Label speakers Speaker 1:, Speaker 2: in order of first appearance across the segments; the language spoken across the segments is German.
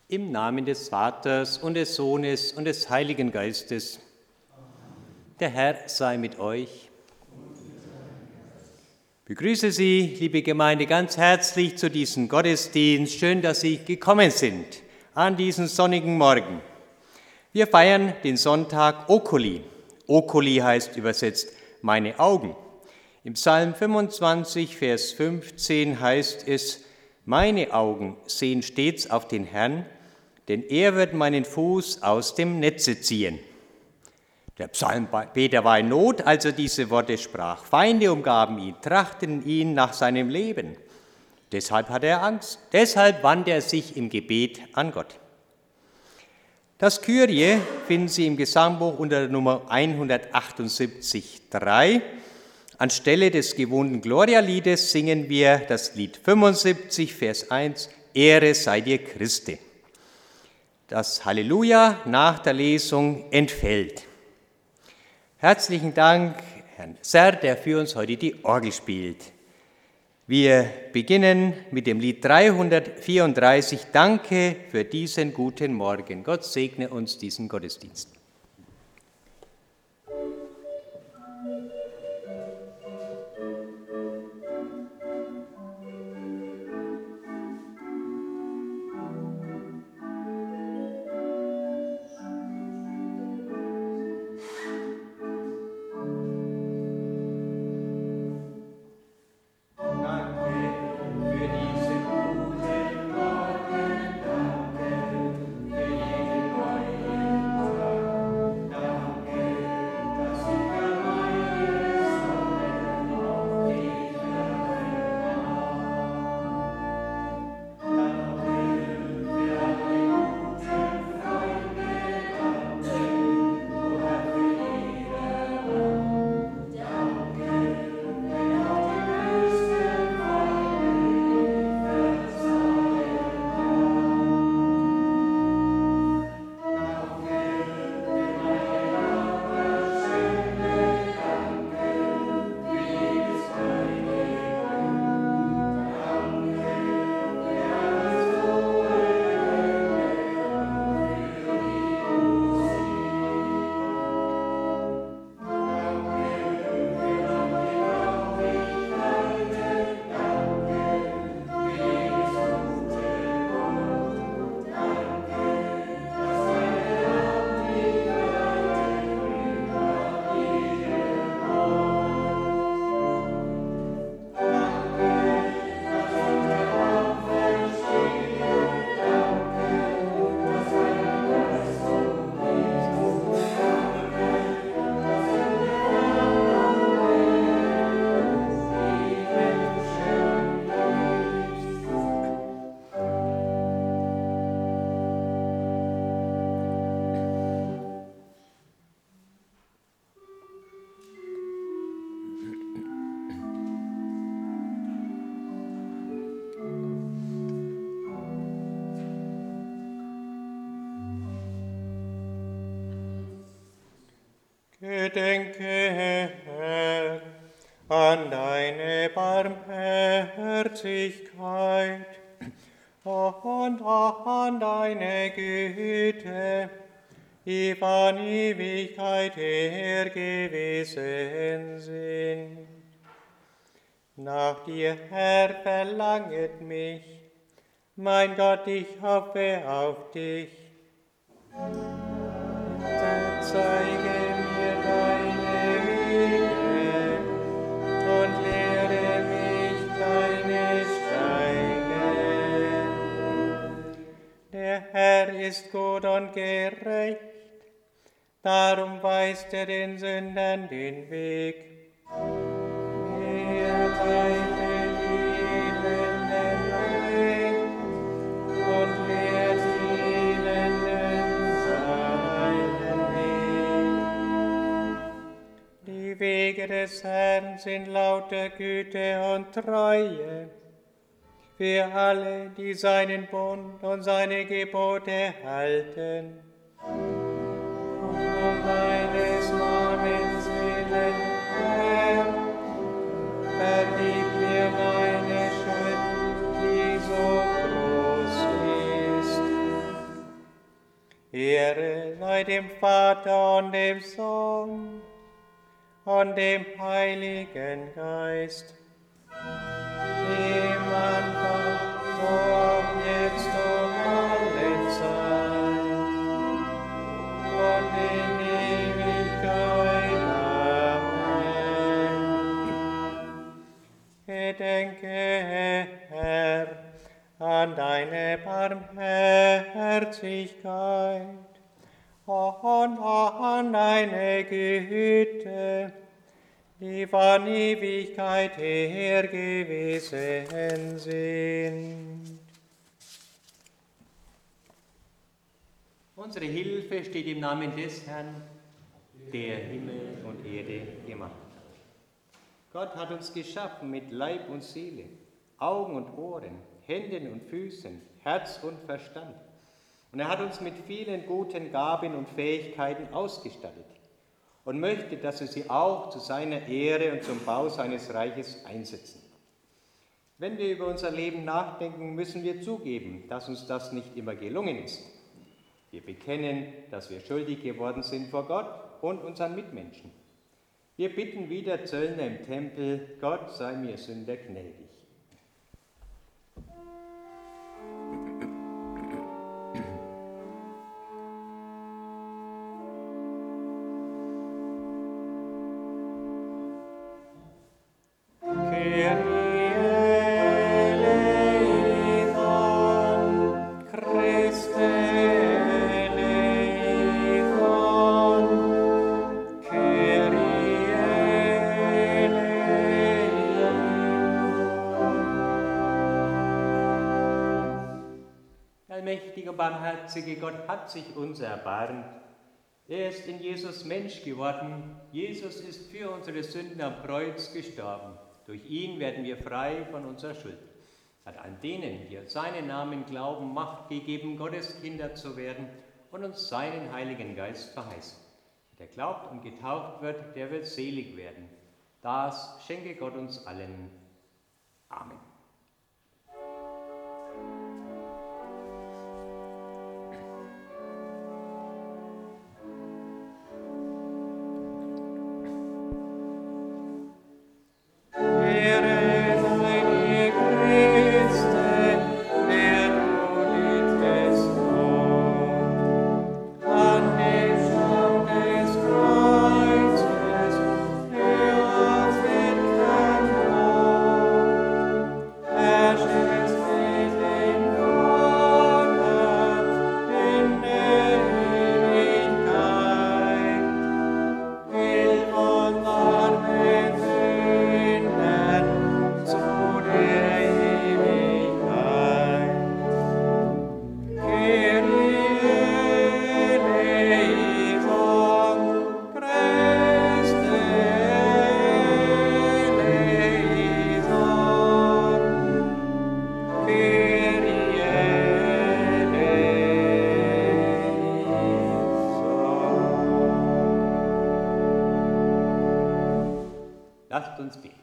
Speaker 1: Im Namen des Vaters und des Sohnes und des Heiligen Geistes. Der Herr sei mit euch. Ich begrüße Sie, liebe Gemeinde, ganz herzlich zu diesem Gottesdienst. Schön, dass Sie gekommen sind an diesem sonnigen Morgen. Wir feiern den Sonntag Oculi. Oculi heißt übersetzt meine Augen. Im Psalm 25, Vers 15 heißt es: Meine Augen sehen stets auf den Herrn, denn er wird meinen Fuß aus dem Netze ziehen. Der Psalmbeter war in Not, als er diese Worte sprach. Feinde umgaben ihn, trachteten ihn nach seinem Leben. Deshalb hatte er Angst. Deshalb wandte er sich im Gebet an Gott. Das Kyrie finden Sie im Gesangbuch unter der Nummer 178,3. Anstelle des gewohnten Gloria-Liedes singen wir das Lied 75, Vers 1, Ehre sei dir Christe. Das Halleluja nach der Lesung entfällt. Herzlichen Dank, Herrn Serr, der für uns heute die Orgel spielt. Wir beginnen mit dem Lied 334, Danke für diesen guten Morgen. Gott segne uns diesen Gottesdienst.
Speaker 2: Gedenke, Herr, an deine Barmherzigkeit und an deine Güte, die von Ewigkeit her gewesen sind. Nach dir, Herr, verlanget mich, mein Gott, ich hoffe auf dich. Zeige mir deine Wege und lehre mich deine Steine. Der Herr ist gut und gerecht, darum weist er den Sündern den Weg. Er leitet die Elenden weg und lehrt die Elenden seinen Weg. Die Wege des Herrn sind lauter Güte und Treue für alle, die seinen Bund und seine Gebote halten. Um deines Namens willen, Herr, vergib mir meine Schuld, die so groß ist. Ehre sei dem Vater und dem Sohn und dem Heiligen Geist. Im Anfang, so auch jetzt und alle Zeit und in Ewigkeit. Amen. Gedenke, Herr, an deine Barmherzigkeit und an deine Güte, die von Ewigkeit her gewesen sind.
Speaker 1: Unsere Hilfe steht im Namen des Herrn, der Himmel und Erde gemacht hat. Gott hat uns geschaffen mit Leib und Seele, Augen und Ohren, Händen und Füßen, Herz und Verstand. Und er hat uns mit vielen guten Gaben und Fähigkeiten ausgestattet und möchte, dass wir sie auch zu seiner Ehre und zum Bau seines Reiches einsetzen. Wenn wir über unser Leben nachdenken, müssen wir zugeben, dass uns das nicht immer gelungen ist. Wir bekennen, dass wir schuldig geworden sind vor Gott und unseren Mitmenschen. Wir bitten wie der Zöllner im Tempel, Gott sei mir Sünder gnädig. Allmächtiger, barmherziger Gott hat sich uns erbarmt. Er ist in Jesus Mensch geworden. Jesus ist für unsere Sünden am Kreuz gestorben. Durch ihn werden wir frei von unserer Schuld. Er hat an denen, die an seinen Namen glauben, Macht gegeben, Gottes Kinder zu werden und uns seinen Heiligen Geist verheißen. Der glaubt und getauft wird, der wird selig werden. Das schenke Gott uns allen. Amen. Lasst uns beten.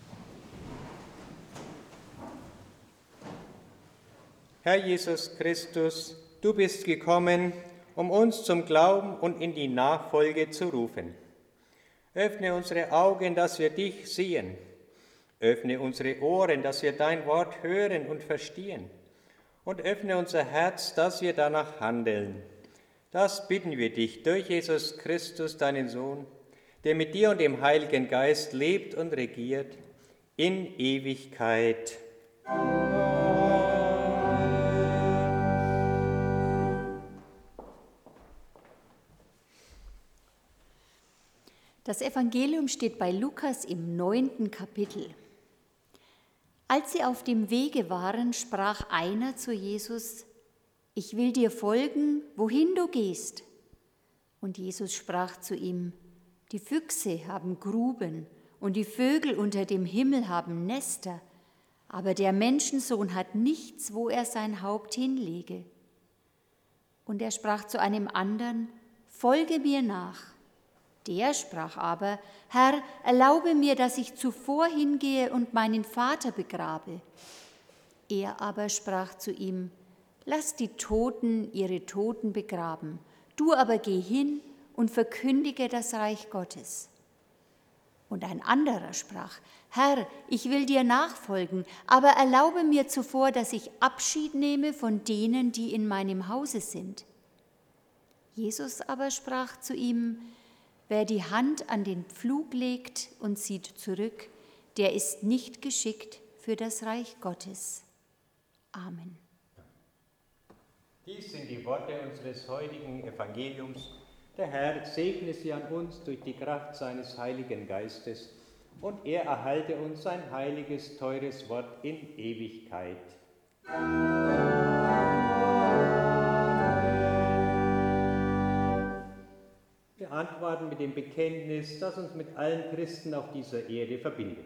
Speaker 2: Herr Jesus Christus, du bist gekommen, um uns zum Glauben und in die Nachfolge zu rufen. Öffne unsere Augen, dass wir dich sehen. Öffne unsere Ohren, dass wir dein Wort hören und verstehen. Und öffne unser Herz, dass wir danach handeln. Das bitten wir dich durch Jesus Christus, deinen Sohn, der mit dir und dem Heiligen Geist lebt und regiert in Ewigkeit.
Speaker 3: Das Evangelium steht bei Lukas im 9. Kapitel. Als sie auf dem Wege waren, sprach einer zu Jesus: Ich will dir folgen, wohin du gehst. Und Jesus sprach zu ihm: Die Füchse haben Gruben und die Vögel unter dem Himmel haben Nester, aber der Menschensohn hat nichts, wo er sein Haupt hinlege. Und er sprach zu einem anderen: Folge mir nach. Der sprach aber: Herr, erlaube mir, dass ich zuvor hingehe und meinen Vater begrabe. Er aber sprach zu ihm: Lass die Toten ihre Toten begraben, du aber geh hin und verkündige das Reich Gottes. Und ein anderer sprach, Herr, ich will dir nachfolgen, aber erlaube mir zuvor, dass ich Abschied nehme von denen, die in meinem Hause sind. Jesus aber sprach zu ihm, wer die Hand an den Pflug legt und sieht zurück, der ist nicht geschickt für das Reich Gottes. Amen.
Speaker 1: Dies sind die Worte unseres heutigen Evangeliums. Der Herr segne sie an uns durch die Kraft seines Heiligen Geistes und er erhalte uns sein heiliges, teures Wort in Ewigkeit. Wir antworten mit dem Bekenntnis, das uns mit allen Christen auf dieser Erde verbindet.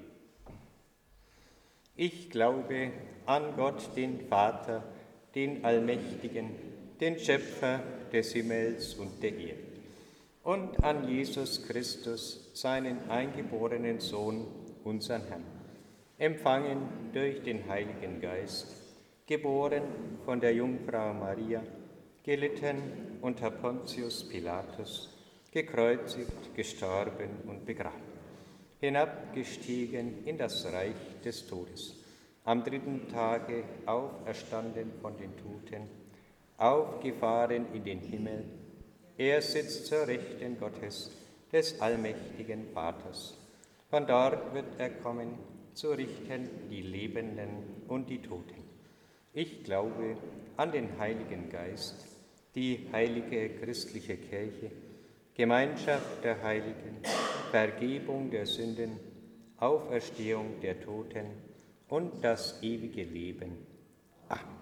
Speaker 1: Ich glaube an Gott, den Vater, den Allmächtigen, den Schöpfer des Himmels und der Erde, und an Jesus Christus, seinen eingeborenen Sohn, unseren Herrn, empfangen durch den Heiligen Geist, geboren von der Jungfrau Maria, gelitten unter Pontius Pilatus, gekreuzigt, gestorben und begraben, hinabgestiegen in das Reich des Todes, am dritten Tage auferstanden von den Toten, aufgefahren in den Himmel. Er sitzt zur Rechten Gottes, des allmächtigen Vaters. Von dort wird er kommen, zu richten die Lebenden und die Toten. Ich glaube an den Heiligen Geist, die heilige christliche Kirche, Gemeinschaft der Heiligen, Vergebung der Sünden, Auferstehung der Toten und das ewige Leben. Amen.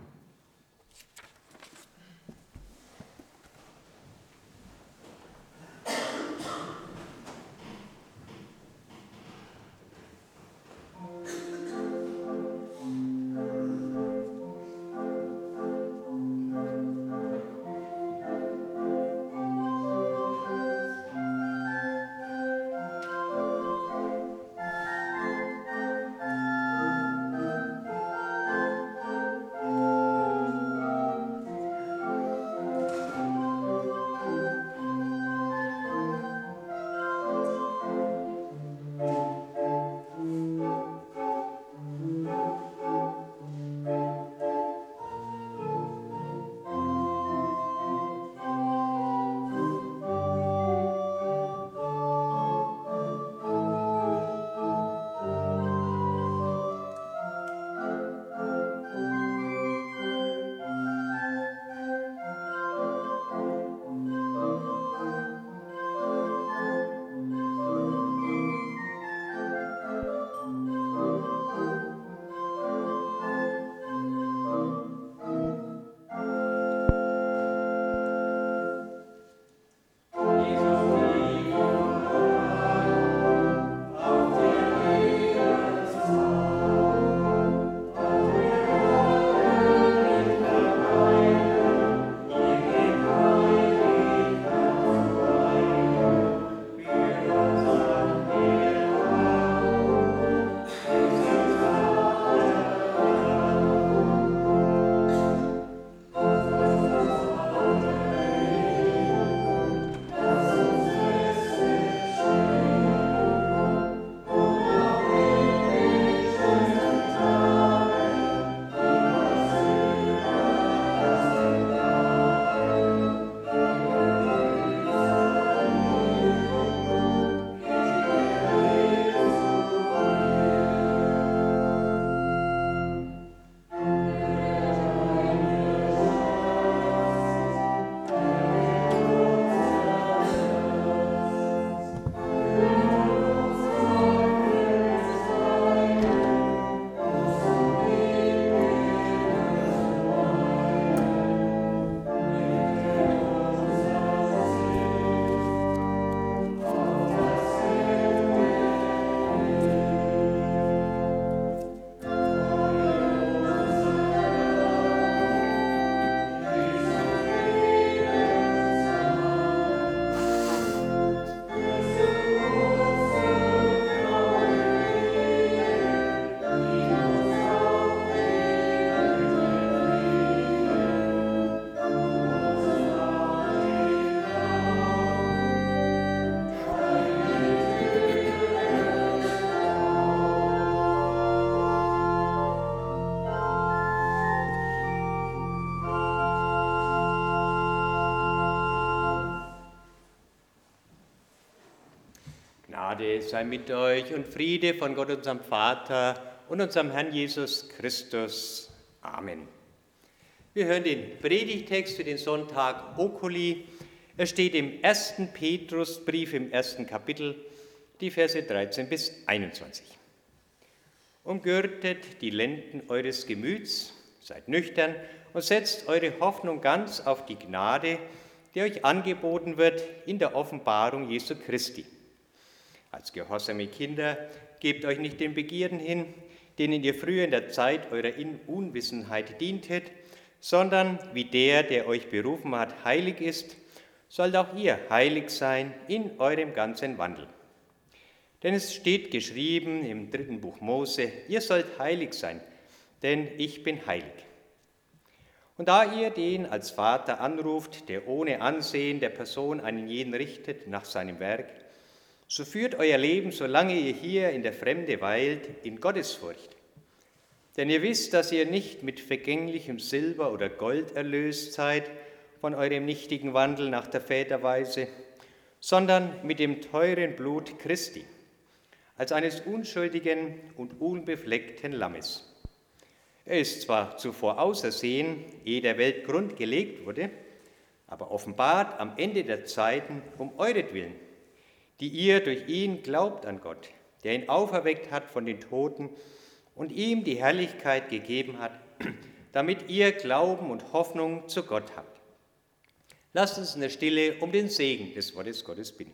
Speaker 1: Gnade sei mit euch und Friede von Gott, unserem Vater und unserem Herrn Jesus Christus. Amen. Wir hören den Predigtext für den Sonntag Oculi. Er steht im 1. Petrusbrief im 1. Kapitel, die Verse 13 bis 21. Umgürtet die Lenden eures Gemüts, seid nüchtern und setzt eure Hoffnung ganz auf die Gnade, die euch angeboten wird in der Offenbarung Jesu Christi. Als gehorsame Kinder gebt euch nicht den Begierden hin, denen ihr früher in der Zeit eurer Unwissenheit dientet, sondern wie der euch berufen hat, heilig ist, sollt auch ihr heilig sein in eurem ganzen Wandel. Denn es steht geschrieben im 3. Buch Mose, ihr sollt heilig sein, denn ich bin heilig. Und da ihr den als Vater anruft, der ohne Ansehen der Person einen jeden richtet nach seinem Werk, so führt euer Leben, solange ihr hier in der Fremde weilt, in Gottesfurcht. Denn ihr wisst, dass ihr nicht mit vergänglichem Silber oder Gold erlöst seid von eurem nichtigen Wandel nach der Väterweise, sondern mit dem teuren Blut Christi, als eines unschuldigen und unbefleckten Lammes. Er ist zwar zuvor ausersehen, ehe der Welt Grund gelegt wurde, aber offenbart am Ende der Zeiten um euretwillen, die ihr durch ihn glaubt an Gott, der ihn auferweckt hat von den Toten und ihm die Herrlichkeit gegeben hat, damit ihr Glauben und Hoffnung zu Gott habt. Lasst uns in der Stille um den Segen des Wortes Gottes bitten.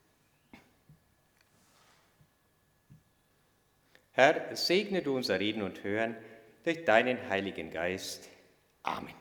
Speaker 1: Herr, segne du unser Reden und Hören durch deinen Heiligen Geist. Amen.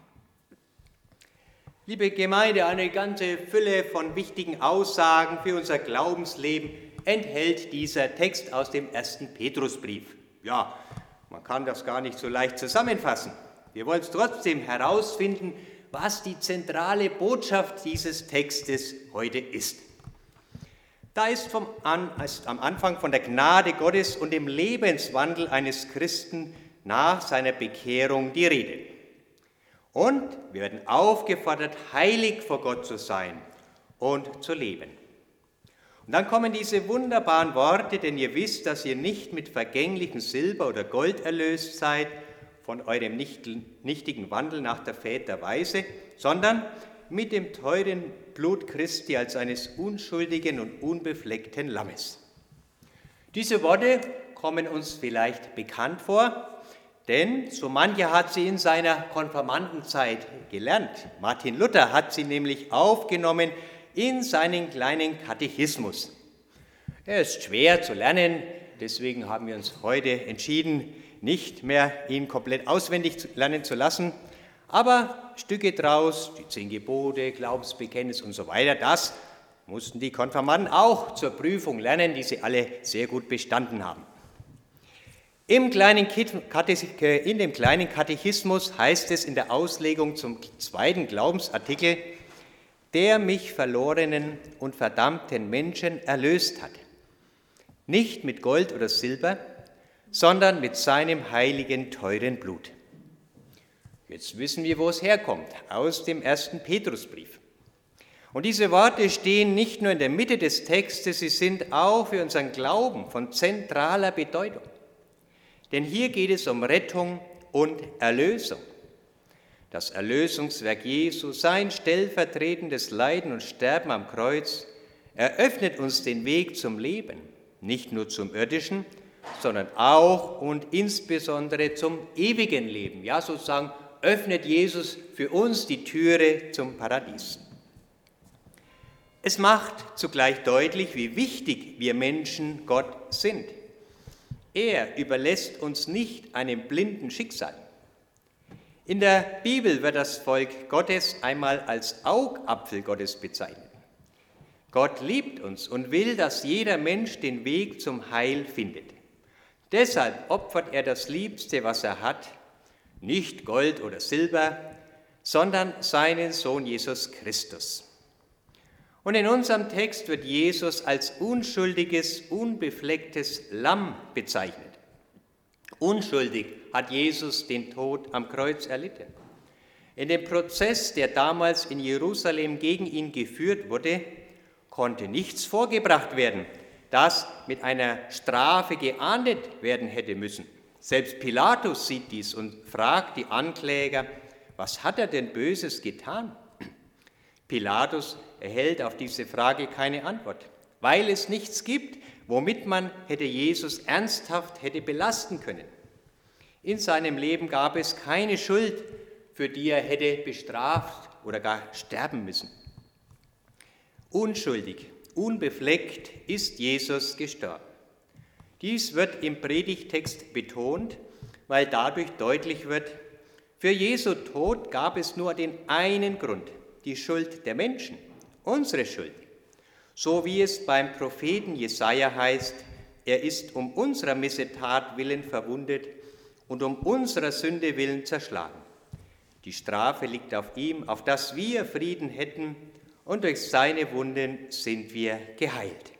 Speaker 1: Liebe Gemeinde, eine ganze Fülle von wichtigen Aussagen für unser Glaubensleben enthält dieser Text aus dem 1. Petrusbrief. Ja, man kann das gar nicht so leicht zusammenfassen. Wir wollen es trotzdem herausfinden, was die zentrale Botschaft dieses Textes heute ist. Da ist am Anfang von der Gnade Gottes und dem Lebenswandel eines Christen nach seiner Bekehrung die Rede. Und wir werden aufgefordert, heilig vor Gott zu sein und zu leben. Und dann kommen diese wunderbaren Worte, denn ihr wisst, dass ihr nicht mit vergänglichem Silber oder Gold erlöst seid von eurem nichtigen Wandel nach der Väterweise, sondern mit dem teuren Blut Christi als eines unschuldigen und unbefleckten Lammes. Diese Worte kommen uns vielleicht bekannt vor, denn so mancher hat sie in seiner Konfirmandenzeit gelernt. Martin Luther hat sie nämlich aufgenommen in seinen kleinen Katechismus. Er ist schwer zu lernen, deswegen haben wir uns heute entschieden, nicht mehr ihn komplett auswendig lernen zu lassen, aber Stücke draus, die 10 Gebote, Glaubensbekenntnis und so weiter, das mussten die Konfirmanden auch zur Prüfung lernen, die sie alle sehr gut bestanden haben. In dem kleinen Katechismus heißt es in der Auslegung zum 2. Glaubensartikel, der mich verlorenen und verdammten Menschen erlöst hat. Nicht mit Gold oder Silber, sondern mit seinem heiligen, teuren Blut. Jetzt wissen wir, wo es herkommt, aus dem 1. Petrusbrief. Und diese Worte stehen nicht nur in der Mitte des Textes, sie sind auch für unseren Glauben von zentraler Bedeutung. Denn hier geht es um Rettung und Erlösung. Das Erlösungswerk Jesu, sein stellvertretendes Leiden und Sterben am Kreuz, eröffnet uns den Weg zum Leben, nicht nur zum irdischen, sondern auch und insbesondere zum ewigen Leben. Ja, sozusagen öffnet Jesus für uns die Türe zum Paradies. Es macht zugleich deutlich, wie wichtig wir Menschen Gott sind. Er überlässt uns nicht einem blinden Schicksal. In der Bibel wird das Volk Gottes einmal als Augapfel Gottes bezeichnet. Gott liebt uns und will, dass jeder Mensch den Weg zum Heil findet. Deshalb opfert er das Liebste, was er hat, nicht Gold oder Silber, sondern seinen Sohn Jesus Christus. Und in unserem Text wird Jesus als unschuldiges, unbeflecktes Lamm bezeichnet. Unschuldig hat Jesus den Tod am Kreuz erlitten. In dem Prozess, der damals in Jerusalem gegen ihn geführt wurde, konnte nichts vorgebracht werden, das mit einer Strafe geahndet werden hätte müssen. Selbst Pilatus sieht dies und fragt die Ankläger, was hat er denn Böses getan? Pilatus erhält auf diese Frage keine Antwort, weil es nichts gibt, womit man hätte Jesus ernsthaft hätte belasten können. In seinem Leben gab es keine Schuld, für die er hätte bestraft oder gar sterben müssen. Unschuldig, unbefleckt ist Jesus gestorben. Dies wird im Predigtext betont, weil dadurch deutlich wird, für Jesu Tod gab es nur den einen Grund, die Schuld der Menschen, unsere Schuld. So wie es beim Propheten Jesaja heißt, er ist um unserer Missetat willen verwundet und um unserer Sünde willen zerschlagen. Die Strafe liegt auf ihm, auf dass wir Frieden hätten, und durch seine Wunden sind wir geheilt.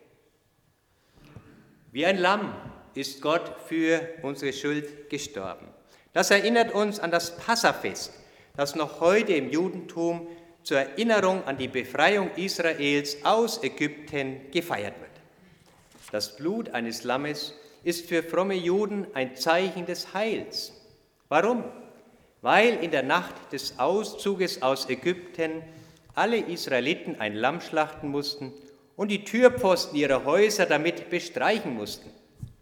Speaker 1: Wie ein Lamm ist Gott für unsere Schuld gestorben. Das erinnert uns an das Passafest, das noch heute im Judentum zur Erinnerung an die Befreiung Israels aus Ägypten gefeiert wird. Das Blut eines Lammes ist für fromme Juden ein Zeichen des Heils. Warum? Weil in der Nacht des Auszuges aus Ägypten alle Israeliten ein Lamm schlachten mussten und die Türpfosten ihrer Häuser damit bestreichen mussten.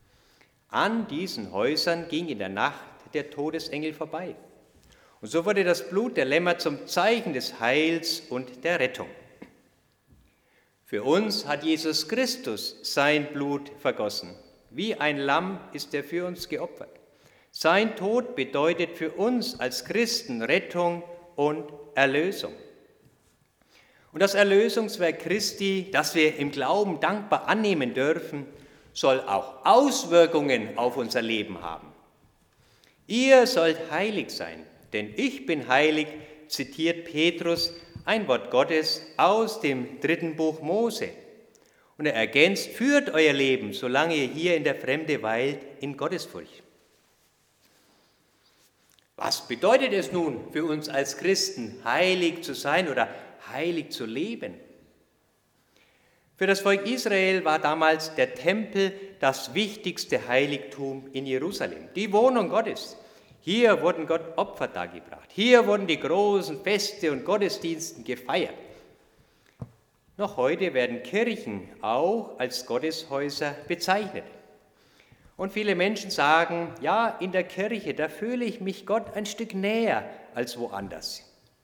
Speaker 1: An diesen Häusern ging in der Nacht der Todesengel vorbei. Und so wurde das Blut der Lämmer zum Zeichen des Heils und der Rettung. Für uns hat Jesus Christus sein Blut vergossen. Wie ein Lamm ist er für uns geopfert. Sein Tod bedeutet für uns als Christen Rettung und Erlösung. Und das Erlösungswerk Christi, das wir im Glauben dankbar annehmen dürfen, soll auch Auswirkungen auf unser Leben haben. Ihr sollt heilig sein, denn ich bin heilig, zitiert Petrus ein Wort Gottes aus dem 3. Buch Mose. Und er ergänzt, führt euer Leben, solange ihr hier in der Fremde weilt, in Gottesfurcht. Was bedeutet es nun für uns als Christen, heilig zu sein oder heilig zu leben? Für das Volk Israel war damals der Tempel das wichtigste Heiligtum in Jerusalem, die Wohnung Gottes. Hier wurden Gott Opfer dargebracht. Hier wurden die großen Feste und Gottesdienste gefeiert. Noch heute werden Kirchen auch als Gotteshäuser bezeichnet. Und viele Menschen sagen, ja, in der Kirche, da fühle ich mich Gott ein Stück näher als woanders.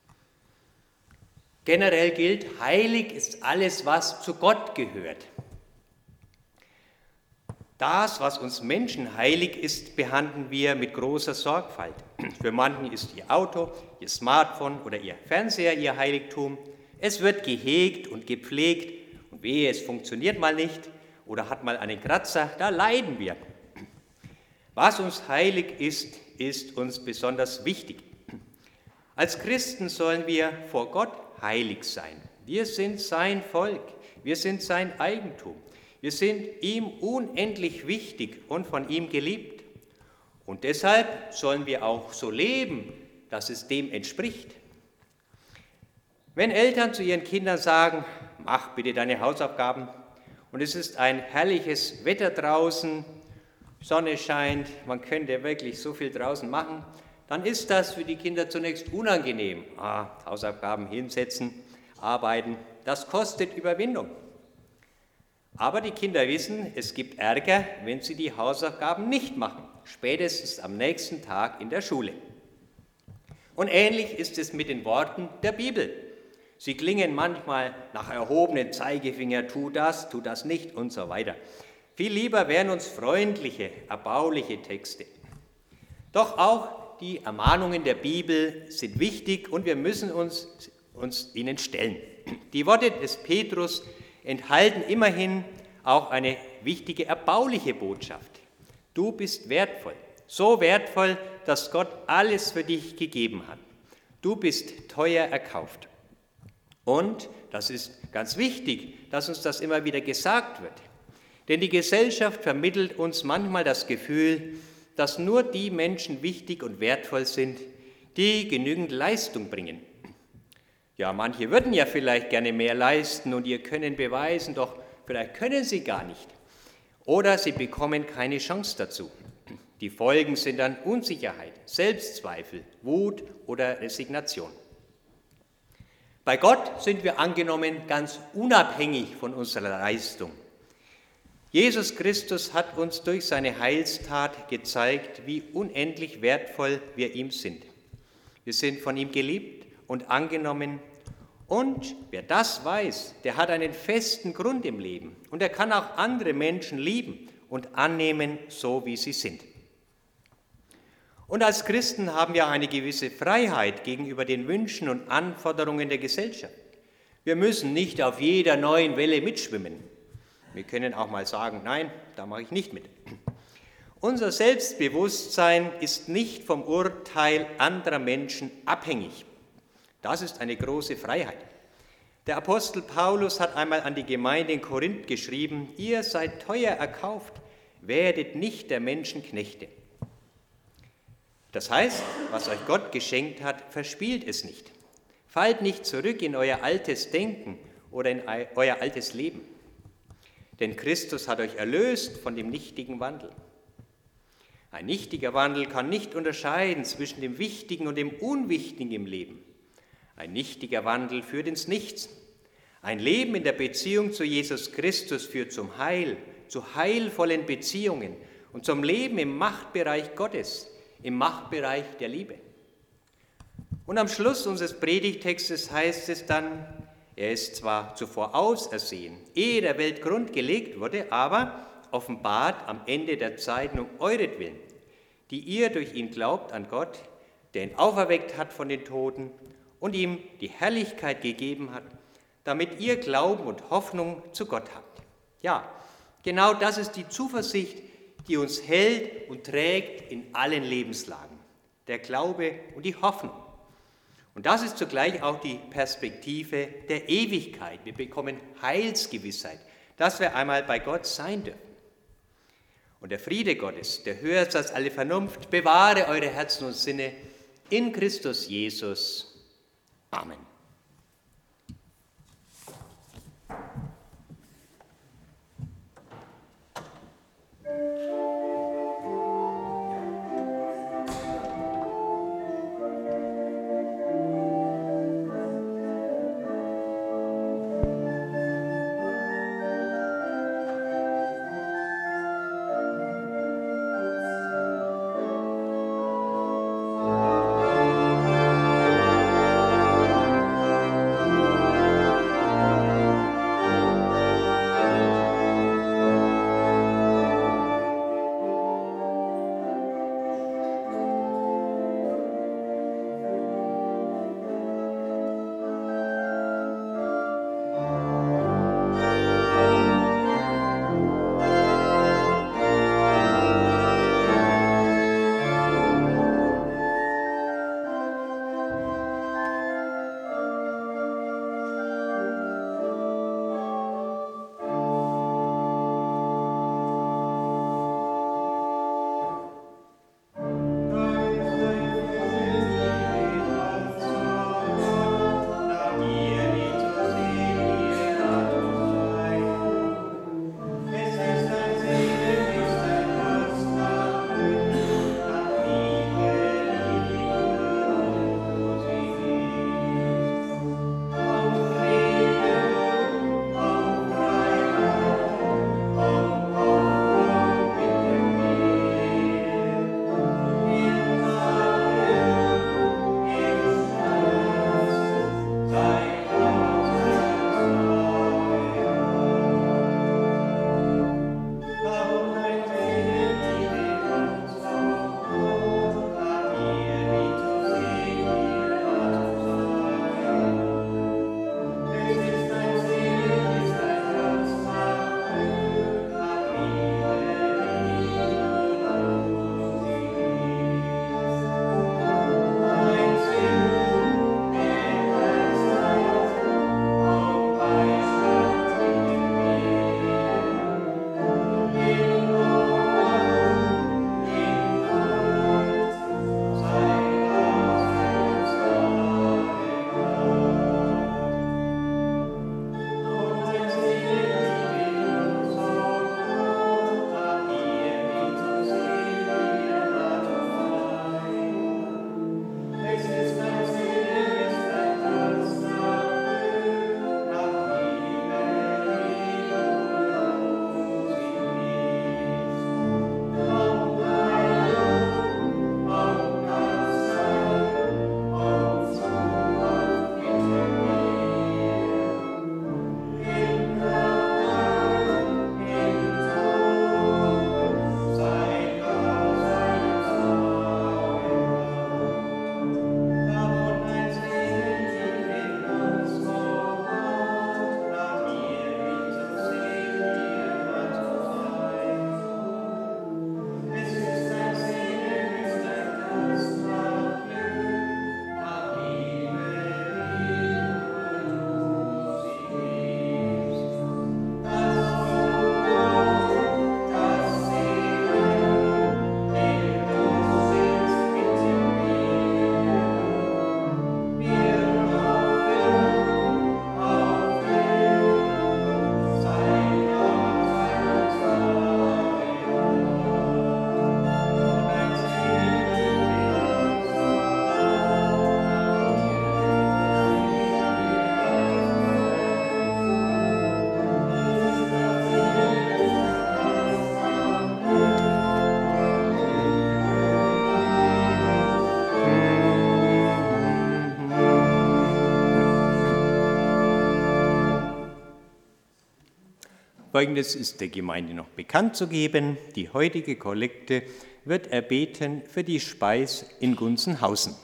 Speaker 1: Generell gilt, heilig ist alles, was zu Gott gehört. Das, was uns Menschen heilig ist, behandeln wir mit großer Sorgfalt. Für manchen ist ihr Auto, ihr Smartphone oder ihr Fernseher ihr Heiligtum. Es wird gehegt und gepflegt und wehe, es funktioniert mal nicht oder hat mal einen Kratzer, da leiden wir. Was uns heilig ist, ist uns besonders wichtig. Als Christen sollen wir vor Gott heilig sein. Wir sind sein Volk, wir sind sein Eigentum. Wir sind ihm unendlich wichtig und von ihm geliebt. Und deshalb sollen wir auch so leben, dass es dem entspricht. Wenn Eltern zu ihren Kindern sagen, mach bitte deine Hausaufgaben, und es ist ein herrliches Wetter draußen, Sonne scheint, man könnte wirklich so viel draußen machen, dann ist das für die Kinder zunächst unangenehm. Hausaufgaben hinsetzen, arbeiten, das kostet Überwindung. Aber die Kinder wissen, es gibt Ärger, wenn sie die Hausaufgaben nicht machen, spätestens am nächsten Tag in der Schule. Und ähnlich ist es mit den Worten der Bibel. Sie klingen manchmal nach erhobenen Zeigefinger, tu das nicht und so weiter. Viel lieber wären uns freundliche, erbauliche Texte. Doch auch die Ermahnungen der Bibel sind wichtig und wir müssen uns ihnen stellen. Die Worte des Petrus enthalten immerhin auch eine wichtige erbauliche Botschaft. Du bist wertvoll, so wertvoll, dass Gott alles für dich gegeben hat. Du bist teuer erkauft. Und, das ist ganz wichtig, dass uns das immer wieder gesagt wird, denn die Gesellschaft vermittelt uns manchmal das Gefühl, dass nur die Menschen wichtig und wertvoll sind, die genügend Leistung bringen. Ja, manche würden ja vielleicht gerne mehr leisten und ihr Können beweisen, doch vielleicht können sie gar nicht. Oder sie bekommen keine Chance dazu. Die Folgen sind dann Unsicherheit, Selbstzweifel, Wut oder Resignation. Bei Gott sind wir angenommen ganz unabhängig von unserer Leistung. Jesus Christus hat uns durch seine Heilstat gezeigt, wie unendlich wertvoll wir ihm sind. Wir sind von ihm geliebt und angenommen. Und wer das weiß, der hat einen festen Grund im Leben. Und er kann auch andere Menschen lieben und annehmen, so wie sie sind. Und als Christen haben wir eine gewisse Freiheit gegenüber den Wünschen und Anforderungen der Gesellschaft. Wir müssen nicht auf jeder neuen Welle mitschwimmen. Wir können auch mal sagen, nein, da mache ich nicht mit. Unser Selbstbewusstsein ist nicht vom Urteil anderer Menschen abhängig. Das ist eine große Freiheit. Der Apostel Paulus hat einmal an die Gemeinde in Korinth geschrieben, ihr seid teuer erkauft, werdet nicht der Menschen Knechte. Das heißt, was euch Gott geschenkt hat, verspielt es nicht. Fallt nicht zurück in euer altes Denken oder in euer altes Leben. Denn Christus hat euch erlöst von dem nichtigen Wandel. Ein nichtiger Wandel kann nicht unterscheiden zwischen dem Wichtigen und dem Unwichtigen im Leben. Ein nichtiger Wandel führt ins Nichts. Ein Leben in der Beziehung zu Jesus Christus führt zum Heil, zu heilvollen Beziehungen und zum Leben im Machtbereich Gottes, im Machtbereich der Liebe. Und am Schluss unseres Predigtextes heißt es dann, er ist zwar zuvor ausersehen, ehe der Welt Grund gelegt wurde, aber offenbart am Ende der Zeiten um euretwillen, die ihr durch ihn glaubt an Gott, der ihn auferweckt hat von den Toten und ihm die Herrlichkeit gegeben hat, damit ihr Glauben und Hoffnung zu Gott habt. Ja, genau das ist die Zuversicht, die uns hält und trägt in allen Lebenslagen. Der Glaube und die Hoffnung. Und das ist zugleich auch die Perspektive der Ewigkeit. Wir bekommen Heilsgewissheit, dass wir einmal bei Gott sein dürfen. Und der Friede Gottes, der höher ist als alle Vernunft, bewahre eure Herzen und Sinne in Christus Jesus. Amen. Folgendes ist der Gemeinde noch bekannt zu geben. Die heutige Kollekte wird erbeten für die Speis in Gunzenhausen.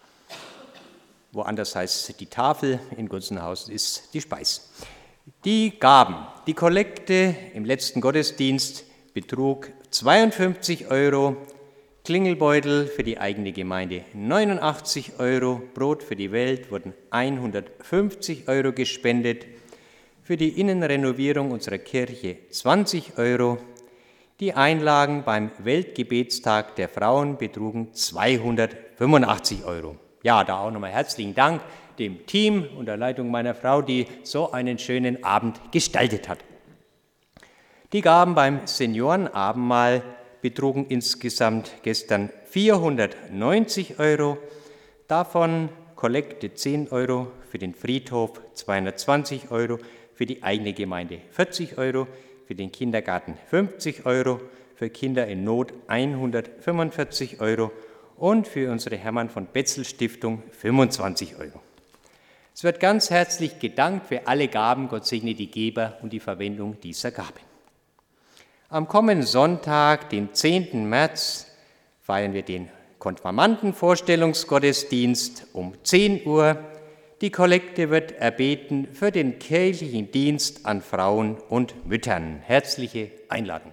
Speaker 1: Woanders heißt die Tafel, in Gunzenhausen ist die Speis. Die Gaben, die Kollekte im letzten Gottesdienst betrug 52 €, Klingelbeutel für die eigene Gemeinde 89 €, Brot für die Welt wurden 150 € gespendet, für die Innenrenovierung unserer Kirche 20 €, die Einlagen beim Weltgebetstag der Frauen betrugen 285 €. Ja, da auch nochmal herzlichen Dank dem Team unter Leitung meiner Frau, die so einen schönen Abend gestaltet hat. Die Gaben beim Seniorenabendmahl betrugen insgesamt gestern 490 €, davon Kollekte 10 €, für den Friedhof 220 €, für die eigene Gemeinde 40 €, für den Kindergarten 50 €, für Kinder in Not 145 € und für unsere Hermann von Betzel Stiftung 25 €. Es wird ganz herzlich gedankt für alle Gaben. Gott segne die Geber und die Verwendung dieser Gaben. Am kommenden Sonntag, den 10. März, feiern wir den Konfirmandenvorstellungsgottesdienst um 10 Uhr. Die Kollekte wird erbeten für den kirchlichen Dienst an Frauen und Müttern. Herzliche Einladung.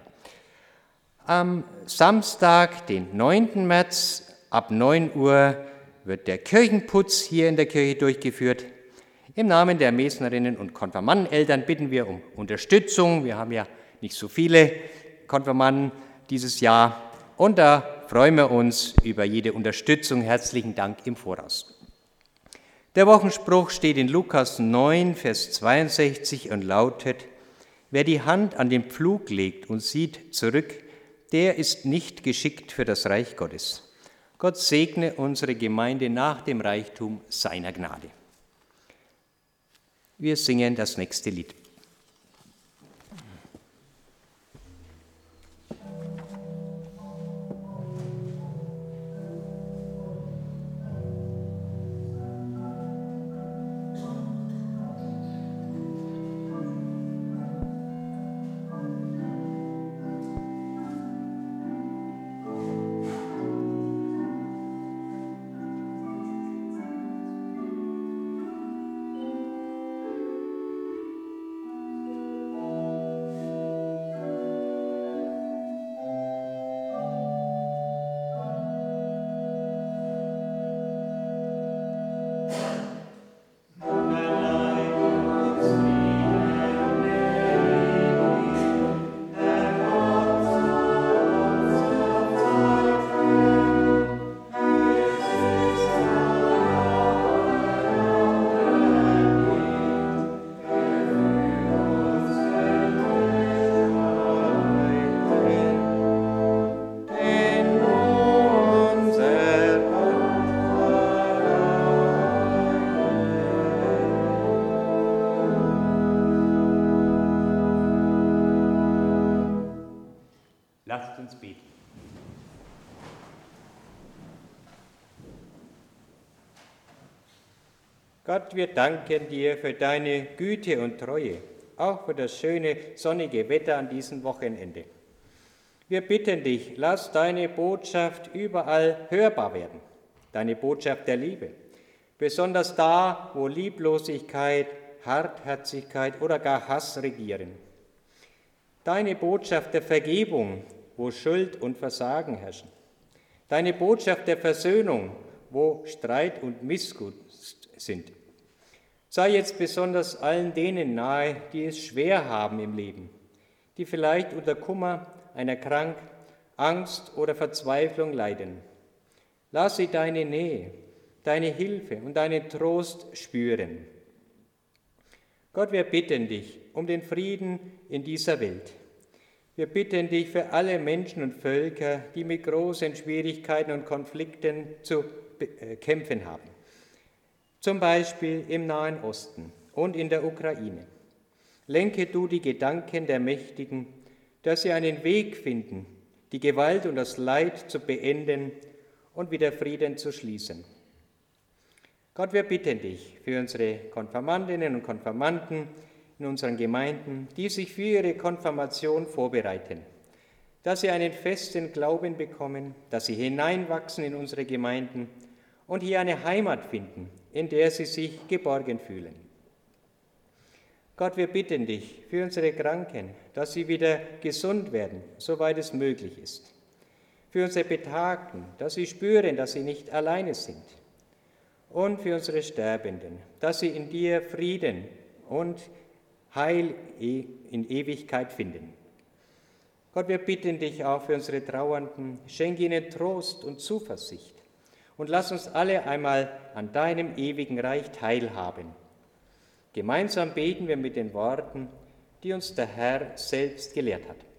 Speaker 1: Am Samstag, den 9. März, ab 9 Uhr wird der Kirchenputz hier in der Kirche durchgeführt. Im Namen der Mesnerinnen und Konfirmandeneltern bitten wir um Unterstützung. Wir haben ja nicht so viele Konfirmanden dieses Jahr und da freuen wir uns über jede Unterstützung. Herzlichen Dank im Voraus. Der Wochenspruch steht in Lukas 9, Vers 62 und lautet: Wer die Hand an den Pflug legt und sieht zurück, der ist nicht geschickt für das Reich Gottes. Gott segne unsere Gemeinde nach dem Reichtum seiner Gnade. Wir singen das nächste Lied. Lasst uns beten. Gott, wir danken dir für deine Güte und Treue, auch für das schöne sonnige Wetter an diesem Wochenende. Wir bitten dich, lass deine Botschaft überall hörbar werden, deine Botschaft der Liebe, besonders da, wo Lieblosigkeit, Hartherzigkeit oder gar Hass regieren. Deine Botschaft der Vergebung, wo Schuld und Versagen herrschen. Deine Botschaft der Versöhnung, wo Streit und Missgunst sind. Sei jetzt besonders allen denen nahe, die es schwer haben im Leben, die vielleicht unter Kummer, einer Krankheit, Angst oder Verzweiflung leiden. Lass sie deine Nähe, deine Hilfe und deinen Trost spüren. Gott, wir bitten dich um den Frieden in dieser Welt. Wir bitten dich für alle Menschen und Völker, die mit großen Schwierigkeiten und Konflikten zu kämpfen haben. Zum Beispiel im Nahen Osten und in der Ukraine. Lenke du die Gedanken der Mächtigen, dass sie einen Weg finden, die Gewalt und das Leid zu beenden und wieder Frieden zu schließen. Gott, wir bitten dich für unsere Konfirmandinnen und Konfirmanden, in unseren Gemeinden, die sich für ihre Konfirmation vorbereiten, dass sie einen festen Glauben bekommen, dass sie hineinwachsen in unsere Gemeinden und hier eine Heimat finden, in der sie sich geborgen fühlen. Gott, wir bitten dich für unsere Kranken, dass sie wieder gesund werden, soweit es möglich ist. Für unsere Betagten, dass sie spüren, dass sie nicht alleine sind. Und für unsere Sterbenden, dass sie in dir Frieden und Heil in Ewigkeit finden. Gott, wir bitten dich auch für unsere Trauernden, schenke ihnen Trost und Zuversicht und lass uns alle einmal an deinem ewigen Reich teilhaben. Gemeinsam beten wir mit den Worten, die uns der Herr selbst gelehrt hat.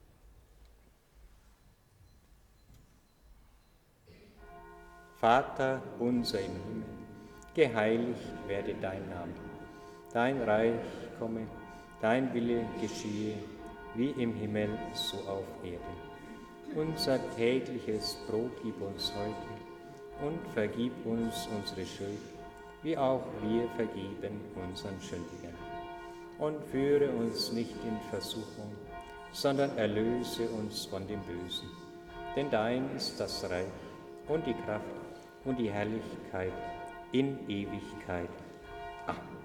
Speaker 1: Vater unser im Himmel, geheiligt werde dein Name. Dein Reich komme, dein Wille geschehe, wie im Himmel, so auf Erden. Unser tägliches Brot gib uns heute und vergib uns unsere Schuld, wie auch wir vergeben unseren Schuldigen. Und führe uns nicht in Versuchung, sondern erlöse uns von dem Bösen. Denn dein ist das Reich und die Kraft und die Herrlichkeit in Ewigkeit. Amen.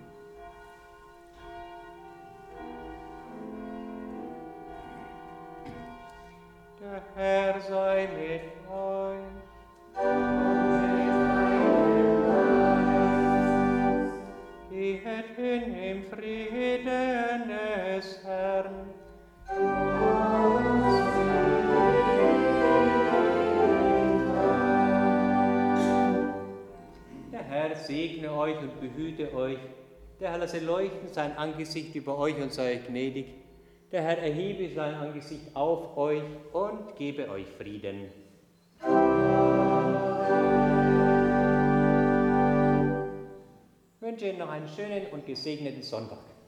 Speaker 2: Der Herr sei mit euch. Geht hin im Frieden des Herrn.
Speaker 1: Der Herr segne euch und behüte euch. Der Herr lasse leuchten sein Angesicht über euch und sei euch gnädig. Der Herr erhebe sein Angesicht auf euch und gebe euch Frieden. Ich wünsche Ihnen noch einen schönen und gesegneten Sonntag.